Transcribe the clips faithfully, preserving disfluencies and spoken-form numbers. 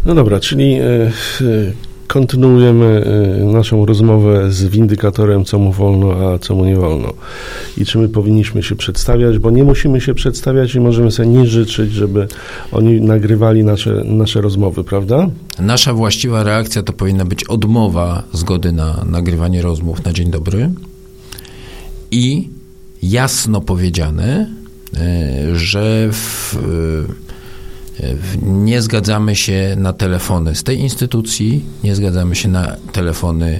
No dobra, czyli kontynuujemy naszą rozmowę z windykatorem, co mu wolno, a co mu nie wolno. I czy my powinniśmy się przedstawiać, bo nie musimy się przedstawiać i możemy sobie nie życzyć, żeby oni nagrywali nasze, nasze rozmowy, prawda? Nasza właściwa reakcja to powinna być odmowa zgody na nagrywanie rozmów na dzień dobry i jasno powiedziane, że w, w, nie zgadzamy się na telefony z tej instytucji, nie zgadzamy się na telefony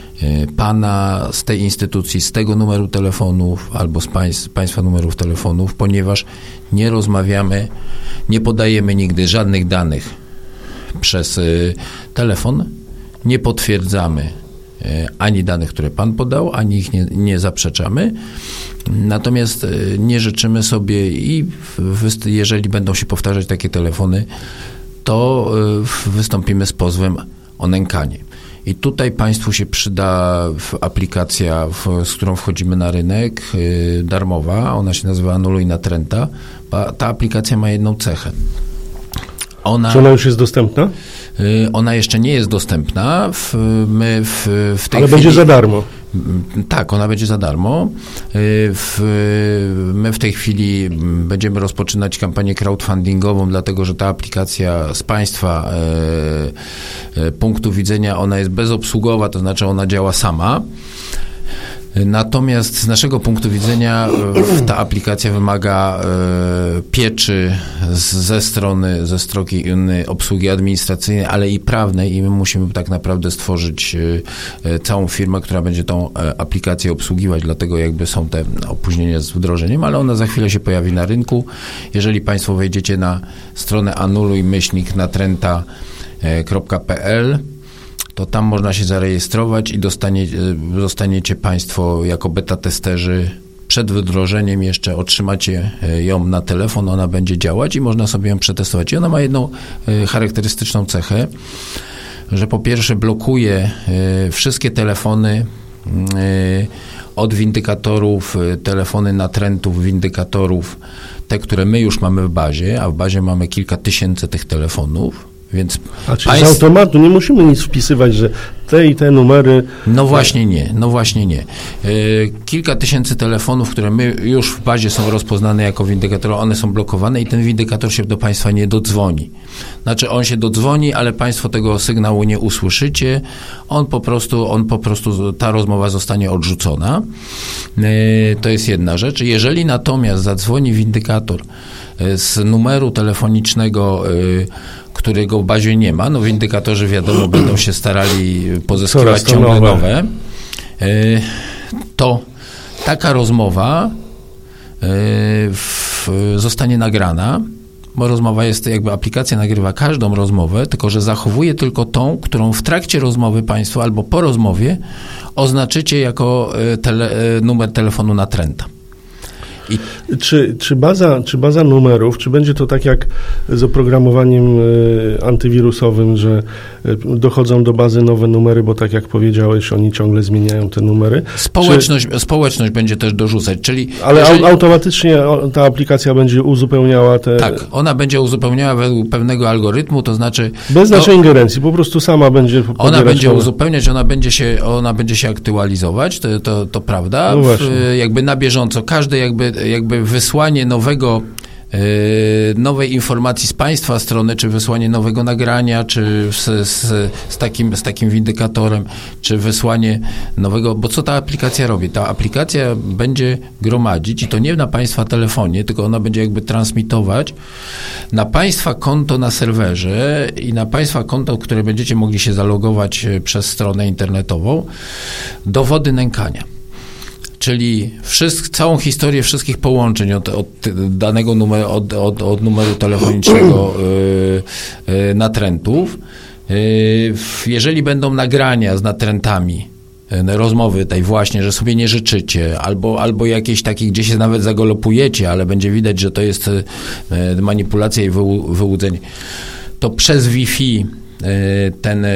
pana z tej instytucji, z tego numeru telefonów albo z państw, państwa numerów telefonów, ponieważ nie rozmawiamy, nie podajemy nigdy żadnych danych przez telefon, nie potwierdzamy ani danych, które pan podał, ani ich nie, nie zaprzeczamy. Natomiast nie życzymy sobie i jeżeli będą się powtarzać takie telefony, to wystąpimy z pozwem o nękanie. I tutaj państwu się przyda aplikacja, w, z którą wchodzimy na rynek, yy, darmowa, ona się nazywa Anuluj Natręta. Ta aplikacja ma jedną cechę. Ona, Czy ona już jest dostępna? Yy, ona jeszcze nie jest dostępna. W, my w, w tej Ale chwili, będzie za darmo. Tak, ona będzie za darmo. W, my w tej chwili będziemy rozpoczynać kampanię crowdfundingową, dlatego że ta aplikacja z państwa e, punktu widzenia, ona jest bezobsługowa, to znaczy ona działa sama. Natomiast z naszego punktu widzenia ta aplikacja wymaga e, pieczy z, ze strony, ze strony obsługi administracyjnej, ale i prawnej i my musimy tak naprawdę stworzyć e, całą firmę, która będzie tą e, aplikację obsługiwać, dlatego jakby są te opóźnienia z wdrożeniem, ale ona za chwilę się pojawi na rynku. Jeżeli państwo wejdziecie na stronę anuluj myślnik natręta kropka p l, to tam można się zarejestrować i dostanie, zostaniecie państwo jako beta testerzy przed wdrożeniem jeszcze otrzymacie ją na telefon, ona będzie działać i można sobie ją przetestować. I ona ma jedną charakterystyczną cechę, że po pierwsze blokuje wszystkie telefony od windykatorów, telefony natrętów, windykatorów, te, które my już mamy w bazie, a w bazie mamy kilka tysięcy tych telefonów. Więc a czy państw... z automatu nie musimy nic wpisywać, że te i te numery... No właśnie nie, no właśnie nie. Yy, kilka tysięcy telefonów, które my już w bazie są rozpoznane jako windykator, one są blokowane i ten windykator się do państwa nie dodzwoni. Znaczy on się dodzwoni, ale państwo tego sygnału nie usłyszycie. On po prostu, on po prostu, ta rozmowa zostanie odrzucona. Yy, to jest jedna rzecz. Jeżeli natomiast zadzwoni windykator z numeru telefonicznego, yy, którego w bazie nie ma, no windykatorzy wiadomo będą się starali pozyskiwać ciągle nowe, to taka rozmowa w, zostanie nagrana, bo rozmowa jest, jakby aplikacja nagrywa każdą rozmowę, tylko że zachowuje tylko tą, którą w trakcie rozmowy państwo albo po rozmowie oznaczycie jako tele, numer telefonu natręta. I... Czy, czy, baza, czy baza numerów, czy będzie to tak jak z oprogramowaniem y, antywirusowym, że y, dochodzą do bazy nowe numery, bo tak jak powiedziałeś, oni ciągle zmieniają te numery? Społeczność, czy... społeczność będzie też dorzucać, czyli... Ale jeżeli... automatycznie ta aplikacja będzie uzupełniała te... Tak, ona będzie uzupełniała według pewnego algorytmu, to znaczy... Bez to... naszej ingerencji, po prostu sama będzie... Ona będzie one... uzupełniać, ona będzie się, ona będzie się aktualizować, to, to, to prawda, no w, jakby na bieżąco, każde jakby jakby wysłanie nowego, yy, nowej informacji z państwa strony, czy wysłanie nowego nagrania, czy z, z, z, takim, z takim windykatorem, czy wysłanie nowego, bo co ta aplikacja robi? Ta aplikacja będzie gromadzić i to nie na państwa telefonie, tylko ona będzie jakby transmitować na państwa konto na serwerze i na państwa konto, które będziecie mogli się zalogować przez stronę internetową, dowody nękania. Czyli wszystk, całą historię wszystkich połączeń od, od danego numeru, od, od, od numeru telefonicznego yy, yy, natrętów. Yy, jeżeli będą nagrania z natrętami, yy, rozmowy tej właśnie, że sobie nie życzycie, albo, albo jakieś takie, gdzie się nawet zagolopujecie, ale będzie widać, że to jest yy, manipulacja i wyłu, wyłudzeń, to przez Wi-Fi ten,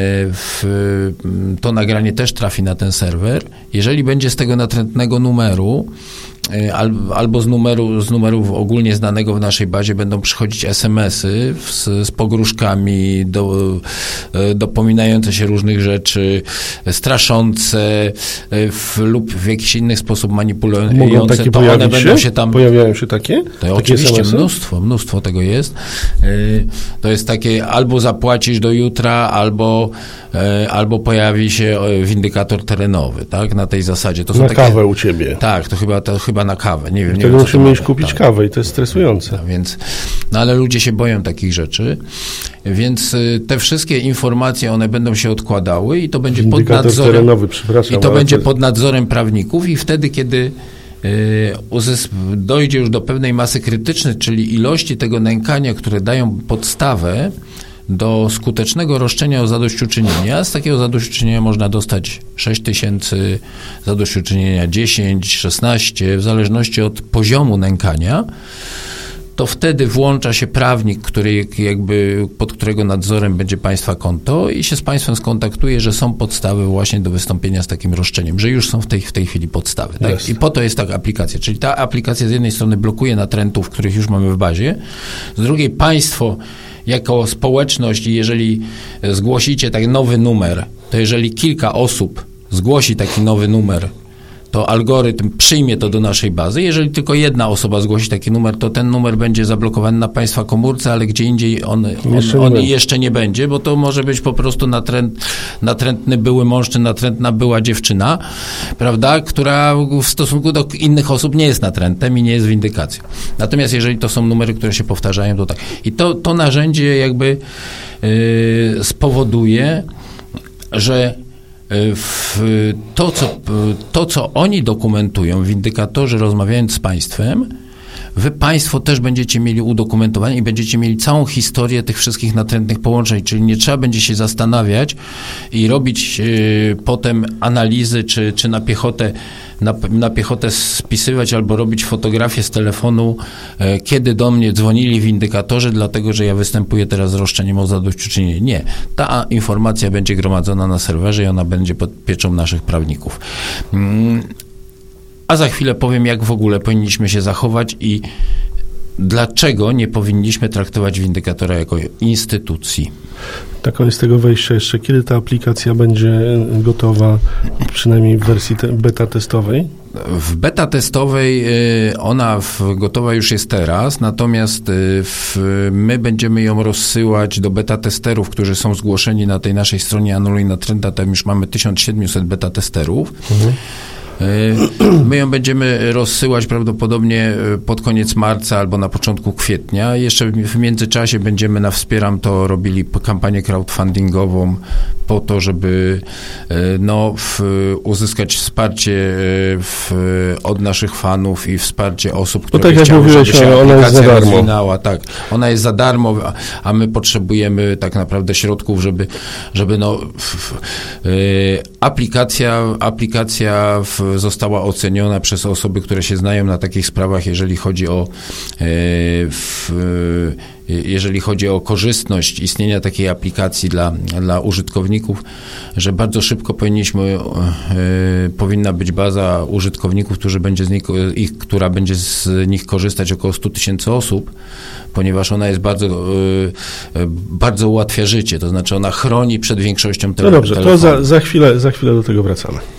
to nagranie też trafi na ten serwer. Jeżeli będzie z tego natrętnego numeru albo z numeru, z numeru ogólnie znanego w naszej bazie będą przychodzić es em esy z, z pogróżkami do, dopominające się różnych rzeczy, straszące w, lub w jakiś inny sposób manipulujące, to one będą się tam... Pojawiają się takie? To takie oczywiście es em esy? mnóstwo, mnóstwo tego jest. To jest takie albo zapłacisz do jutra, albo, albo pojawi się windykator terenowy, tak? Na tej zasadzie. To są na takie, kawę u ciebie. Tak, to chyba, to chyba na kawę. Nie wiem, nie Wtedy wiem, musimy iść ma, kupić tak. kawę i to jest stresujące. Tak, więc, no ale ludzie się boją takich rzeczy, więc te wszystkie informacje, one będą się odkładały i to będzie windykator pod nadzorem... terenowy, przepraszam. I to będzie to... pod nadzorem prawników i wtedy, kiedy Yy, dojdzie już do pewnej masy krytycznej, czyli ilości tego nękania, które dają podstawę do skutecznego roszczenia o zadośćuczynienie. Z takiego zadośćuczynienia można dostać sześć tysięcy, zadośćuczynienia dziesięć, szesnaście, w zależności od poziomu nękania. To wtedy włącza się prawnik, który jakby, pod którego nadzorem będzie państwa konto i się z państwem skontaktuje, że są podstawy właśnie do wystąpienia z takim roszczeniem, że już są w tej, w tej chwili podstawy. Tak? I po to jest ta aplikacja. Czyli ta aplikacja z jednej strony blokuje natrętów, których już mamy w bazie, z drugiej państwo jako społeczność, jeżeli zgłosicie taki nowy numer, to jeżeli kilka osób zgłosi taki nowy numer, to algorytm przyjmie to do naszej bazy. Jeżeli tylko jedna osoba zgłosi taki numer, to ten numer będzie zablokowany na państwa komórce, ale gdzie indziej on, on, jeszcze, on nie jeszcze nie będzie, bo to może być po prostu natręt, natrętny były mąż, czy natrętna była dziewczyna, prawda, która w stosunku do innych osób nie jest natrętem i nie jest windykacją. Natomiast jeżeli to są numery, które się powtarzają, to tak. I to, to narzędzie jakby yy, spowoduje, że W to, co, to, co oni dokumentują, windykatorzy rozmawiając z państwem, wy państwo też będziecie mieli udokumentowane i będziecie mieli całą historię tych wszystkich natrętnych połączeń, czyli nie trzeba będzie się zastanawiać i robić y, potem analizy, czy, czy na piechotę Na, na piechotę spisywać albo robić fotografię z telefonu, e, kiedy do mnie dzwonili windykatorzy, dlatego, że ja występuję teraz z roszczeniem o zadośćuczynienie. Nie. Ta informacja będzie gromadzona na serwerze i ona będzie pod pieczą naszych prawników. Mm, a za chwilę powiem, jak w ogóle powinniśmy się zachować i dlaczego nie powinniśmy traktować windykatora jako instytucji. Na koniec tego wejścia jeszcze, kiedy ta aplikacja będzie gotowa, przynajmniej w wersji te, beta testowej? W beta testowej ona w, gotowa już jest teraz, natomiast w, my będziemy ją rozsyłać do beta testerów, którzy są zgłoszeni na tej naszej stronie Anuluj Natręta. Tam już mamy tysiąc siedemset beta testerów. Mhm. My ją będziemy rozsyłać prawdopodobnie pod koniec marca albo na początku kwietnia. Jeszcze w międzyczasie będziemy na Wspieram to robili kampanię crowdfundingową po to, żeby no, w, uzyskać wsparcie w, od naszych fanów i wsparcie osób, które tak by jak chciały, mówiłeś, żeby się ona jest za darmo. rozwinęła. Tak, ona jest za darmo, a my potrzebujemy tak naprawdę środków, żeby, żeby no, w, w, y, aplikacja, aplikacja w, została oceniona przez osoby, które się znają na takich sprawach, jeżeli chodzi o y, w, jeżeli chodzi o korzystność istnienia takiej aplikacji dla, dla użytkowników, że bardzo szybko powinniśmy, y, powinna być baza użytkowników, którzy będzie z nich, ich, która będzie z nich korzystać około sto tysięcy osób, ponieważ ona jest bardzo, y, bardzo ułatwia życie, to znaczy ona chroni przed większością telefonów. No dobrze, to za, za, chwilę, za chwilę do tego wracamy.